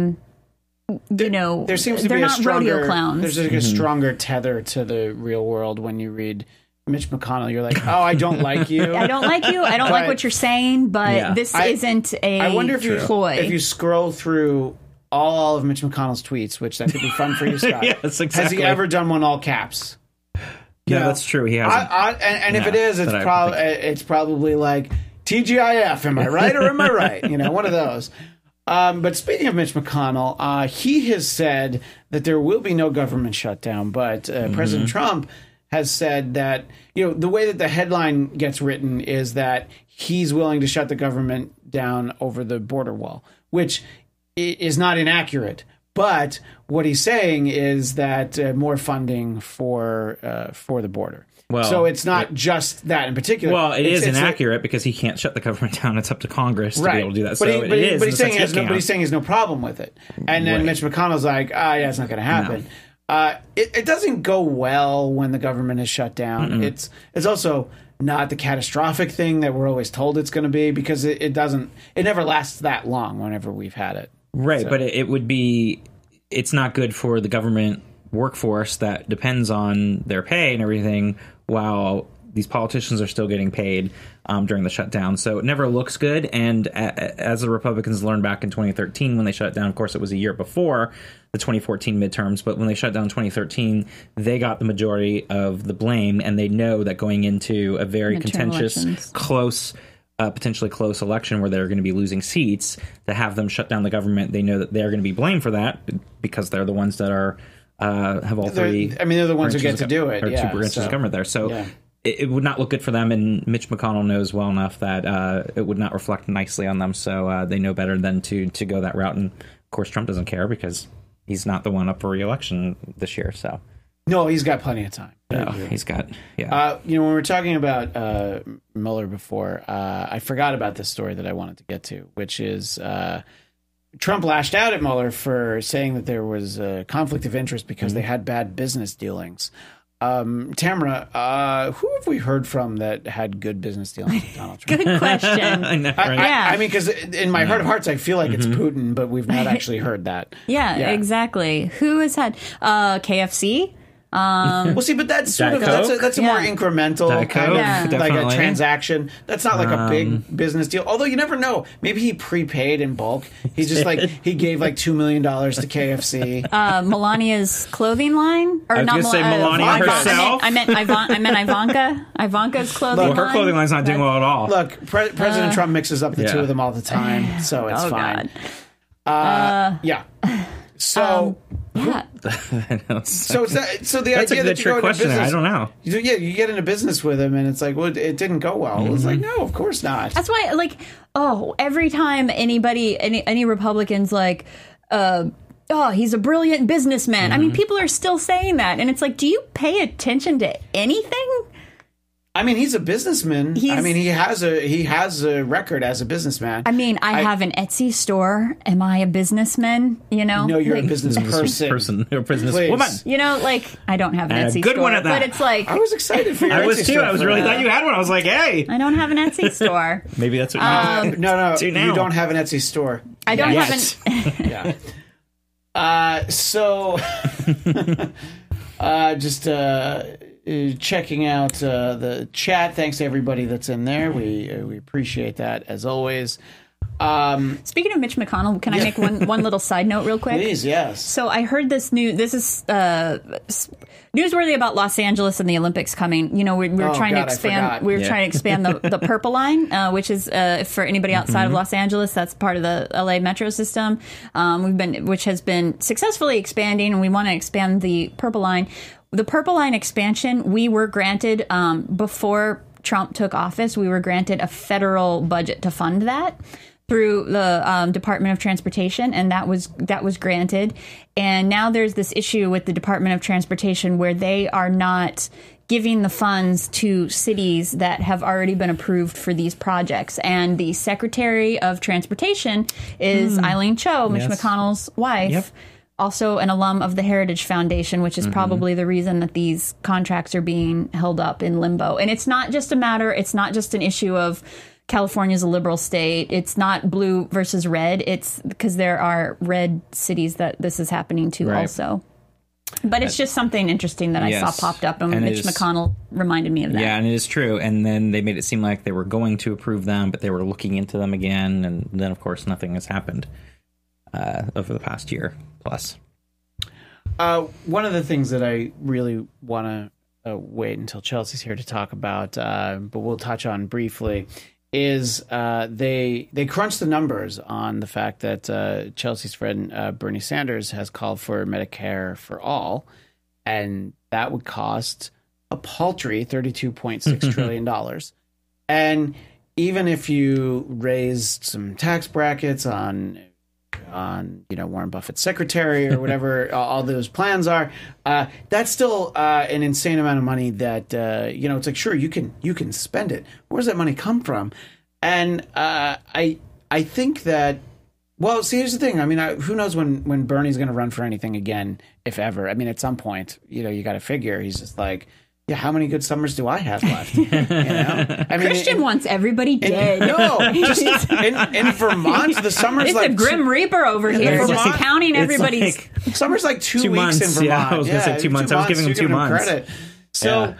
there seems to be a stronger rodeo clowns. There's a stronger tether to the real world when you read Mitch McConnell. You're like, oh, I don't like you. I don't like you. I don't like what you're saying. But this isn't a. I wonder if ploy. If you scroll through all of Mitch McConnell's tweets, which that could be fun for you, Scott. Yes, exactly. Has he ever done one all caps? No, that's true. He hasn't. And if it is, it's probably like TGIF. Am I right or am I right? One of those. But speaking of Mitch McConnell, he has said that there will be no government shutdown. But President Trump has said that the way that the headline gets written is that he's willing to shut the government down over the border wall, which is not inaccurate, but what he's saying is that more funding for the border. Well, so it's not just that in particular. Well, it's inaccurate because he can't shut the government down. It's up to Congress to be able to do that. But he's saying he has no problem with it. And then Mitch McConnell's like, it's not going to happen. No. It doesn't go well when the government is shut down. Mm-mm. It's also not the catastrophic thing that we're always told it's going to be because it never lasts that long whenever we've had it. Right, so. But it's not good for the government workforce that depends on their pay and everything while these politicians are still getting paid during the shutdown. So it never looks good. And as the Republicans learned back in 2013 when they shut down, of course, it was a year before the 2014 midterms. But when they shut down in 2013, they got the majority of the blame. And they know that going into a very contentious, potentially close election where they're going to be losing seats, to have them shut down the government, they know that they're going to be blamed for that because they're the ones that are have all three. They're the ones who get to do it. Or two branches of government there. So it would not look good for them. And Mitch McConnell knows well enough that it would not reflect nicely on them. So they know better than to go that route. And of course, Trump doesn't care because he's not the one up for re-election this year. So. No, he's got plenty of time. No, he's got, when we were talking about Mueller before, I forgot about this story that I wanted to get to, which is Trump lashed out at Mueller for saying that there was a conflict of interest because they had bad business dealings. Tamara, who have we heard from that had good business dealings with Donald Trump? Good question. I know, right? I mean, because in my heart of hearts, I feel like it's Putin, but we've not actually heard that. Yeah, exactly. Who has had KFC? Well, see, but that's sort of that's a more incremental kind of like a transaction. That's not like a big business deal. Although you never know. Maybe he prepaid in bulk. He just he gave like $2 million to KFC. Melania's clothing line, or I was not? Going to say Melania herself. I meant Ivanka. Ivanka's clothing line. Her clothing line's not doing well at all. Look, President Trump mixes up the two of them all the time, so it's fine. God. Yeah. So, Yeah. so the That's a idea good that you go trick into question. business, I don't know. you get into business with him, and it's like, well, it didn't go well. It's like, no, of course not. That's why, like, every time any Republicans like, he's a brilliant businessman. I mean, people are still saying that, and it's like, do you pay attention to anything? I mean, he's a businessman. He has a record as a businessman. I mean, I have an Etsy store. Am I a businessman? You know, No, you're like, a business person. Or business Please. woman. You know, like, I don't have an Etsy good store, one at that. but it's like I was excited for your I was Etsy too. store I was for really that. thought you had one. I was like, hey, I don't have an Etsy store. maybe that's what you No, do now. you don't have an Etsy store. I don't Yet. have an. Yeah. So, just checking out the chat. Thanks to everybody that's in there. We appreciate that as always. Speaking of Mitch McConnell, can I make one little side note real quick? Please, yes. So I heard this news. This is newsworthy about Los Angeles and the Olympics coming. You know, we're trying to God, I expand. forgot. We're trying to expand the Purple Line, which is for anybody outside of Los Angeles. That's part of the LA metro system. Which has been successfully expanding, and we want to expand the Purple Line. The Purple Line expansion, we were granted before Trump took office. We were granted a federal budget to fund that through the Department of Transportation, and that was granted. And now there's this issue with the Department of Transportation where they are not giving the funds to cities that have already been approved for these projects. And the Secretary of Transportation is Eileen Cho, Mitch Yes. McConnell's wife. Yep. Also an alum of the Heritage Foundation, which is probably the reason that these contracts are being held up in limbo. And it's not just an issue of California's a liberal state. It's not blue versus red. It's because there are red cities that this is happening to Right. also. But it's just something interesting that I Yes. saw popped up, and And it Mitch is- McConnell reminded me of that. Yeah, and it is true. And then they made it seem like they were going to approve them, but they were looking into them again. And then, of course, nothing has happened over the past year plus. One of the things that I really want to wait until Chelsea's here to talk about, but we'll touch on briefly, is they crunched the numbers on the fact that Chelsea's friend Bernie Sanders has called for Medicare for all, and that would cost a paltry $32.6 trillion. And even if you raised some tax brackets on Warren Buffett's secretary or whatever all those plans are, that's still an insane amount of money that it's like, sure, you can spend it. Where does that money come from? And I think that, well, see, here's the thing. I mean, who knows when Bernie's going to run for anything again, if ever. I mean, at some point, you got to figure he's just like, yeah, how many good summers do I have left? I mean, Christian wants everybody dead. No, just in Vermont, the summer's It's like a Grim Reaper over here, Vermont, just counting everybody's. summer's like 2 2 weeks months, in Vermont. yeah, I was gonna say 2 months. I was giving them 2 months. Credit. So,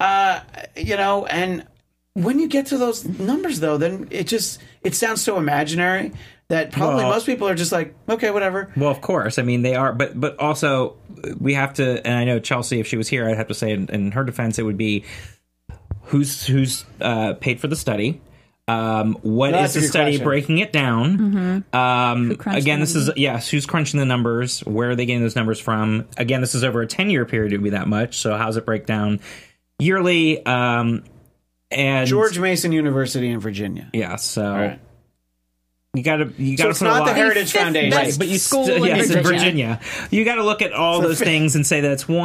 and when you get to those numbers, though, then it sounds so imaginary that probably most people are just like, okay, whatever. Well, of course. I mean, they are. But also, we have to, and I know Chelsea, if she was here, I'd have to say in her defense, it would be who's paid for the study. What is the study question. breaking it down? Who crunched Again, the this is, who's crunching the numbers? Where are they getting those numbers from? Again, this is over a 10-year period. It would be that much. So how does it break down yearly? And George Mason University in Virginia. Yeah, so All right. you got to So it's not the Heritage Fifth Foundation. best Right, but you school still, in yes, in Virginia. Virginia. You got to look at all those things and say that it's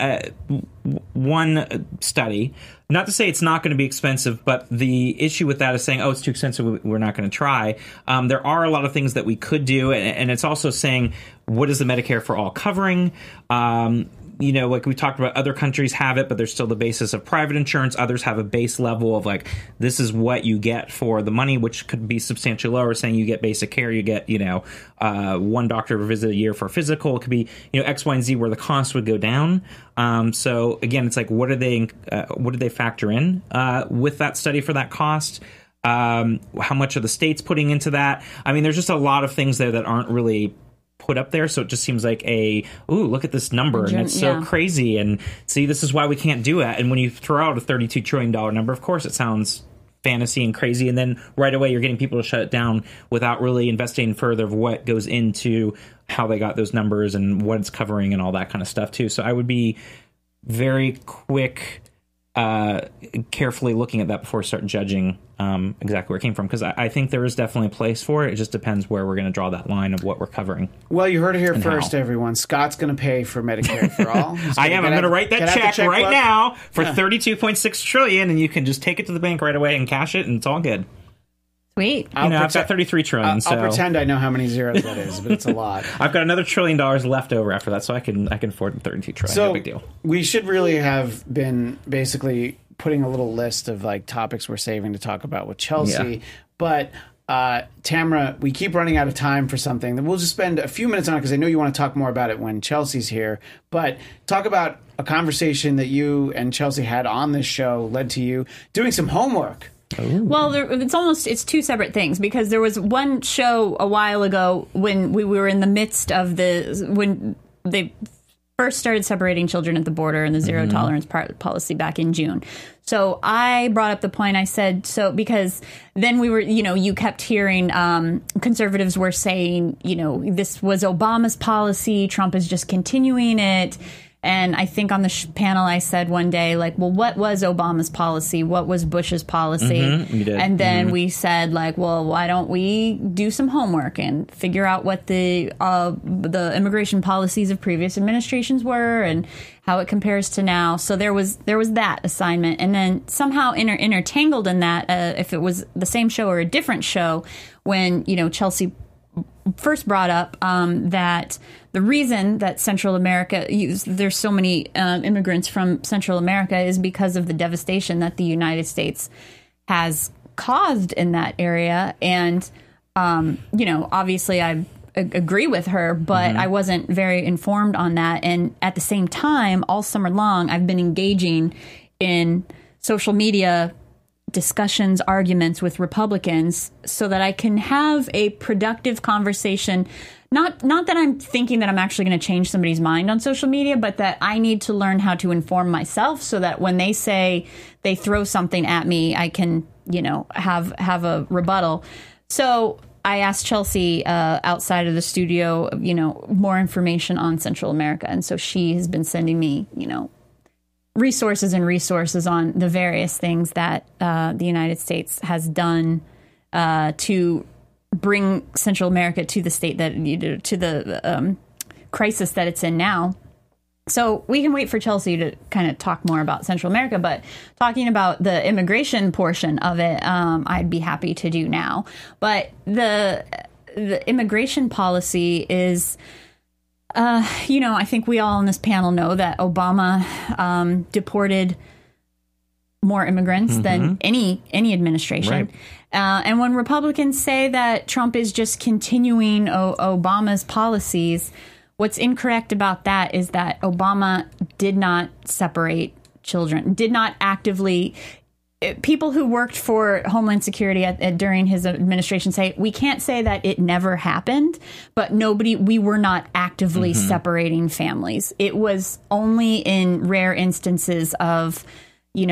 one study. Not to say it's not going to be expensive, but the issue with that is saying, oh, it's too expensive, we're not going to try. There are a lot of things that we could do, and it's also saying, what is the Medicare for All covering? Like we talked about, other countries have it, but there's still the basis of private insurance. Others have a base level of like, this is what you get for the money, which could be substantially lower, saying you get basic care, you get, one doctor visit a year for physical. It could be, X, Y, and Z where the cost would go down. So again, it's like, what did they factor in with that study for that cost? How much are the states putting into that? I mean, there's just a lot of things there that aren't really put up there, so it just seems like look at this number, and it's so crazy, and see, this is why we can't do it. And when you throw out a $32 trillion number, of course it sounds fantasy and crazy, and then right away you're getting people to shut it down without really investigating further of what goes into how they got those numbers and what it's covering and all that kind of stuff too. So I would be very quick, carefully looking at that before I start judging exactly where it came from, because I think there is definitely a place for it. It just depends where we're going to draw that line of what we're covering. Well, you heard it here first, how. everyone. Scott's going to pay for Medicare for all. I am. I'm going to write that check right now for $32.6 trillion, and you can just take it to the bank right away and cash it, and it's all good. Sweet. I've got $33 trillion. I'll pretend I know how many zeros that is, but it's a lot. I've got another $1 trillion left over after that, so I can afford $32 trillion. So no big deal. We should really have been basically putting a little list of like topics we're saving to talk about with Chelsea. Yeah. But Tamara, we keep running out of time for something that we'll just spend a few minutes on, because I know you want to talk more about it when Chelsea's here. But talk about a conversation that you and Chelsea had on this show led to you doing some homework. Ooh. Well, it's two separate things, because there was one show a while ago when we were in the midst of when they first started separating children at the border and the zero tolerance policy back in June. So I brought up the point. I said, because then we were, you kept hearing conservatives were saying, this was Obama's policy. Trump is just continuing it. And I think on the panel I said one day, like, well, what was Obama's policy? What was Bush's policy? You did. And then we said, like, well, why don't we do some homework and figure out what the immigration policies of previous administrations were and how it compares to now. So there was that assignment. And then somehow intertangled in that, if it was the same show or a different show, when, Chelsea first brought up that the reason that Central America, there's so many immigrants from Central America, is because of the devastation that the United States has caused in that area. And, obviously I agree with her, but I wasn't very informed on that. And at the same time, all summer long, I've been engaging in social media discussions, arguments with Republicans, so that I can have a productive conversation. Not that I'm thinking that I'm actually going to change somebody's mind on social media, but that I need to learn how to inform myself, so that when they say they throw something at me, I can, have a rebuttal. So I asked Chelsea outside of the studio, more information on Central America. And so she has been sending me, resources on the various things that the United States has done to bring Central America to the state that, to the crisis that it's in now. So we can wait for Chelsea to kind of talk more about Central America, but talking about the immigration portion of it, I'd be happy to do now. But the immigration policy is, I think we all on this panel know that Obama deported more immigrants than any administration. Right. And when Republicans say that Trump is just continuing Obama's policies, what's incorrect about that is that Obama did not separate children, did not actively. People who worked for Homeland Security during his administration say, we can't say that it never happened, but we were not actively separating families. It was only in rare instances of, we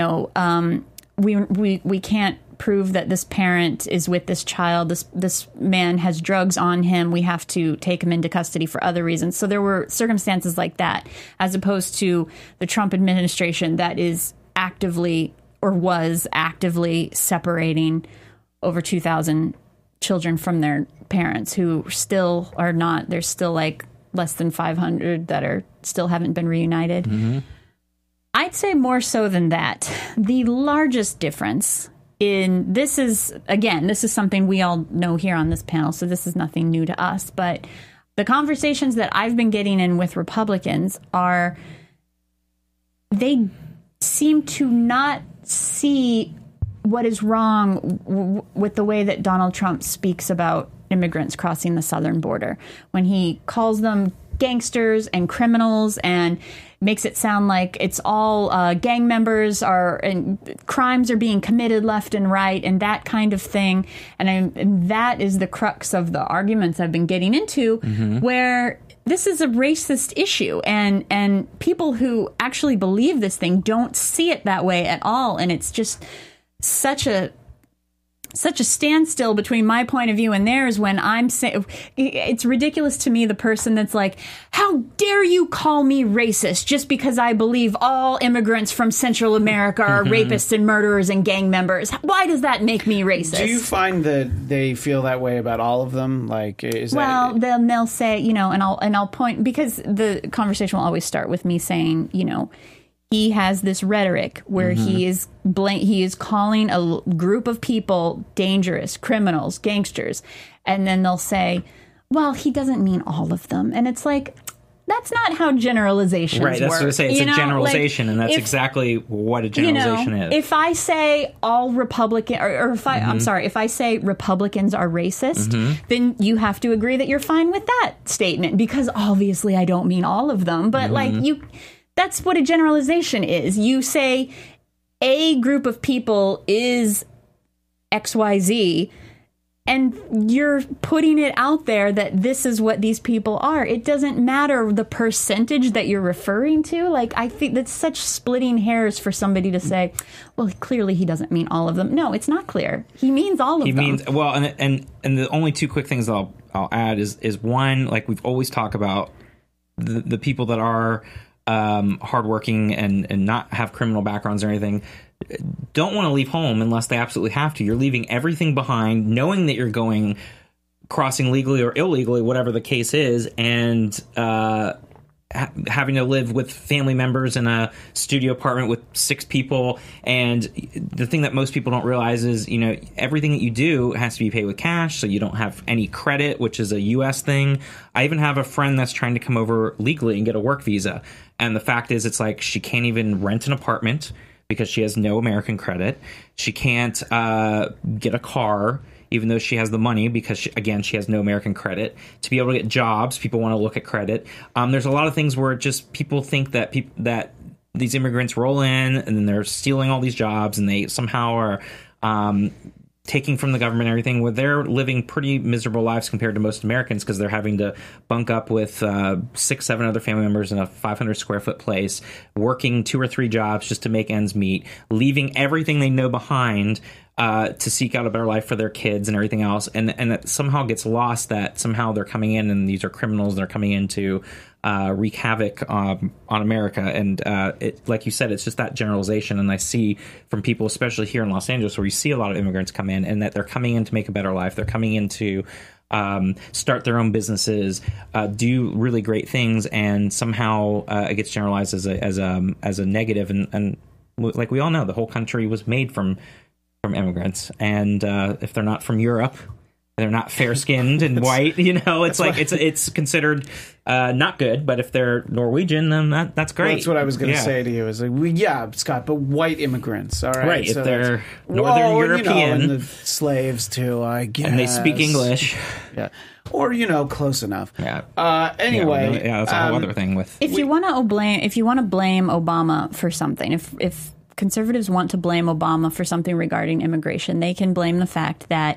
can't prove that this parent is with this child. This man has drugs on him. We have to take him into custody for other reasons. So there were circumstances like that, as opposed to the Trump administration that is actively or was actively separating over 2,000 children from their parents who still are not. There's still like less than 500 that still haven't been reunited. I'd say more so than that. The largest difference this is something we all know here on this panel, so this is nothing new to us, but the conversations that I've been getting in with Republicans they seem to not see what is wrong with the way that Donald Trump speaks about immigrants crossing the southern border, when he calls them gangsters and criminals and makes it sound like it's all gang members and crimes are being committed left and right and that kind of thing. And that is the crux of the arguments I've been getting into, where this is a racist issue, and people who actually believe this thing don't see it that way at all. And it's just such a such a standstill between my point of view and theirs when I'm saying it's ridiculous to me, the person that's like, how dare you call me racist just because I believe all immigrants from Central America are rapists and murderers and gang members. Why does that make me racist? Do you find that they feel that way about all of them? Like, is well, that... they'll say, you know, and I'll point, because the conversation will always start with me saying, you know, he has this rhetoric where he is calling a group of people dangerous, criminals, gangsters. And then they'll say, well, he doesn't mean all of them. And it's like, that's not how generalizations work. Right, that's what I say. It's you a know, generalization, like, and that's exactly what a generalization is. If I say all Republican, or if I'm sorry, if I say Republicans are racist, then you have to agree that you're fine with that statement, because obviously I don't mean all of them. But like that's what a generalization is. You say a group of people is XYZ, and you're putting it out there that this is what these people are. It doesn't matter the percentage that you're referring to. Like, I think that's such splitting hairs for somebody to say, well, clearly he doesn't mean all of them. No, it's not clear. He means all of them. He means, well, and the only two quick things I'll add is one, like we've always talked about, the people that are hardworking and not have criminal backgrounds or anything don't want to leave home unless they absolutely have to. You're leaving everything behind, knowing that you're going crossing legally or illegally, whatever the case is, and having to live with family members in a studio apartment with 6 people. And the thing that most people don't realize is, you know, everything that you do has to be paid with cash, so you don't have any credit, which is a U.S. thing. I even have a friend that's trying to come over legally and get a work visa. And the fact is, it's like she can't even rent an apartment because she has no American credit. She can't get a car, even though she has the money, because, she has no American credit. To be able to get jobs, people want to look at credit. There's a lot of things where just people think that that these immigrants roll in and then they're stealing all these jobs, and they somehow are taking from the government and everything, where they're living pretty miserable lives compared to most Americans, because they're having to bunk up with 6-7 other family members in a 500 square foot place, working 2 or 3 jobs just to make ends meet, leaving everything they know behind to seek out a better life for their kids and everything else. And it somehow gets lost that somehow they're coming in and these are criminals. They're coming in to wreak havoc on America. And like you said, it's just that generalization. And I see from people, especially here in Los Angeles, where you see a lot of immigrants come in, and that they're coming in to make a better life. They're coming in to start their own businesses, do really great things, and somehow it gets generalized as a negative. And like we all know, the whole country was made from immigrants, and if they're not from Europe, they're not fair-skinned and white, you know, it's like it's considered not good. But if they're Norwegian, then that's great. Well, that's what I was going to say to you. Is like, Scott, but white immigrants, all right? Right, so if they're Northern European, you know, and the slaves too, I guess, and they speak English, yeah, or close enough. Yeah. Anyway, that's a whole other thing with. If you want to blame Obama for something, if conservatives want to blame Obama for something regarding immigration, they can blame the fact that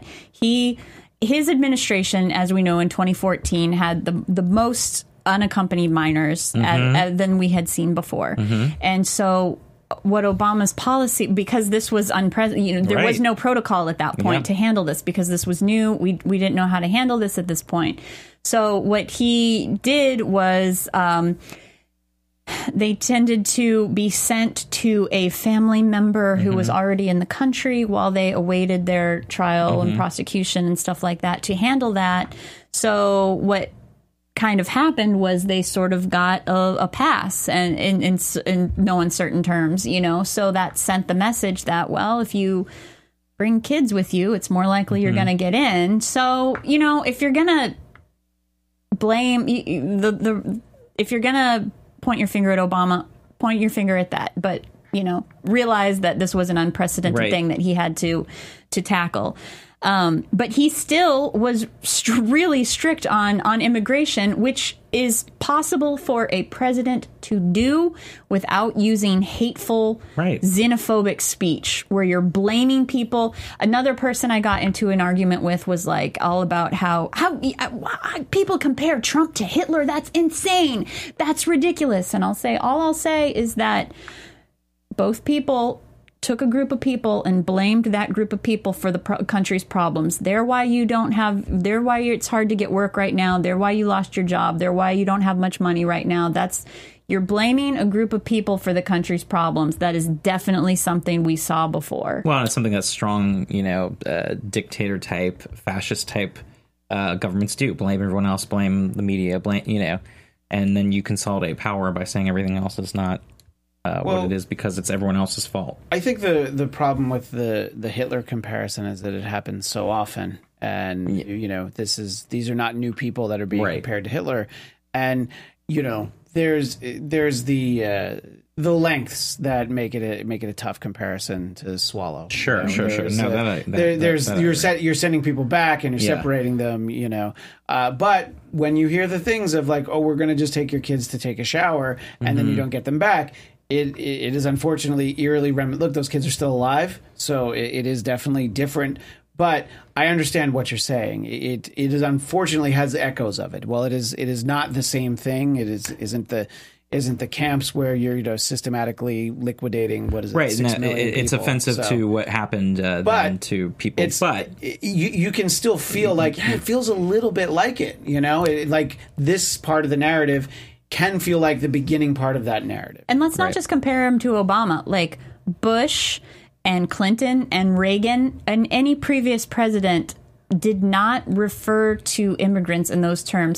his administration, as we know, in 2014 had the most unaccompanied minors than we had seen before. And so what Obama's policy, because this was unprecedented, there was no protocol at that point to handle this, because this was new. We didn't know how to handle this at this point. So what he did was they tended to be sent to a family member who was already in the country while they awaited their trial and prosecution and stuff like that to handle that. So what kind of happened was they sort of got a pass, and in no uncertain terms, you know. So that sent the message that, well, if you bring kids with you, it's more likely you're going to get in. So, you know, if you're going to blame if you're going to point your finger at Obama, point your finger at that. But, you know, realize that this was an unprecedented thing that he had to tackle. But he still was really strict on immigration, which is possible for a president to do without using hateful, xenophobic speech, where you're blaming people. Another person I got into an argument with was like all about how people compare Trump to Hitler. That's insane. That's ridiculous. And all I'll say is that both people took a group of people and blamed that group of people for the country's problems. They're why it's hard to get work right now. They're why you lost your job. They're why you don't have much money right now. You're blaming a group of people for the country's problems. That is definitely something we saw before. Well, it's something that strong, dictator type, fascist type governments do. Blame everyone else, blame the media, and then you consolidate power by saying everything else is not what it is because it's everyone else's fault. I think the problem with the Hitler comparison is that it happens so often, and these are not new people that are being compared to Hitler, and there's the lengths that make it a tough comparison to swallow. Sure. You're sending people back and you're separating them, but when you hear the things of like, oh, we're going to just take your kids to take a shower and then you don't get them back, it is unfortunately eerily reminiscent. Look, those kids are still alive, so it is definitely different. But I understand what you're saying. It is unfortunately has echoes of it. Well, it is not the same thing. It isn't the camps where you're systematically liquidating 6 million it's people. offensive to what happened then to people. But you can still feel like it feels a little bit like it. Like this part of the narrative can feel like the beginning part of that narrative. And let's not just compare him to Obama. Like Bush and Clinton and Reagan and any previous president did not refer to immigrants in those terms,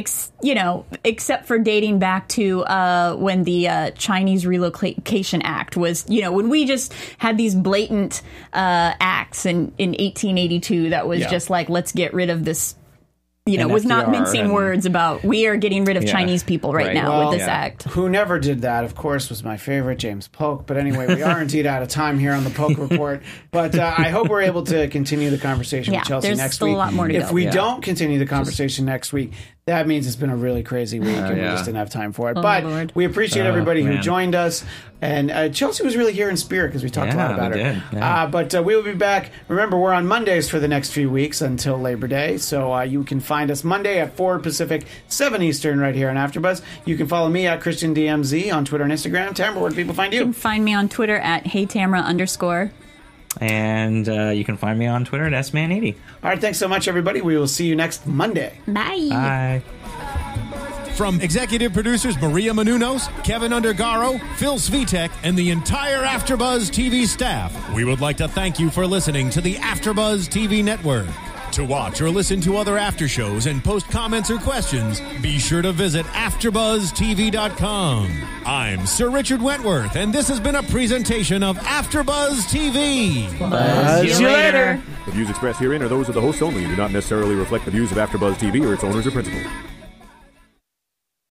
except for dating back to when the Chinese Relocation Act was, when we just had these blatant acts in 1882 that was just like, let's get rid of this. Was not mincing words about we are getting rid of Chinese people right now with this act. Who never did that, of course, was my favorite, James Polk. But anyway, we are indeed out of time here on the Polk Report. But I hope we're able to continue the conversation with Chelsea next week. There's still a lot more to go. If we don't continue the conversation next week, that means it's been a really crazy week and we just didn't have time for it. But we appreciate everybody who joined us. And Chelsea was really here in spirit because we talked a lot about her. Yeah. But we will be back. Remember, we're on Mondays for the next few weeks until Labor Day. So you can find us Monday at 4 Pacific, 7 Eastern right here on AfterBuzz. You can follow me at ChristianDMZ on Twitter and Instagram. Tamara, where do people find you? You can find me on Twitter at HeyTamara_. And you can find me on Twitter at SMan80. All right, thanks so much, everybody. We will see you next Monday. Bye. Bye. From executive producers Maria Menounos, Kevin Undergaro, Phil Svitek, and the entire AfterBuzz TV staff, we would like to thank you for listening to the AfterBuzz TV network. To watch or listen to other after shows and post comments or questions, be sure to visit AfterBuzzTV.com. I'm Sir Richard Wentworth, and this has been a presentation of AfterBuzz TV. See you later. The views expressed herein are those of the hosts only and do not necessarily reflect the views of AfterBuzz TV or its owners or principals.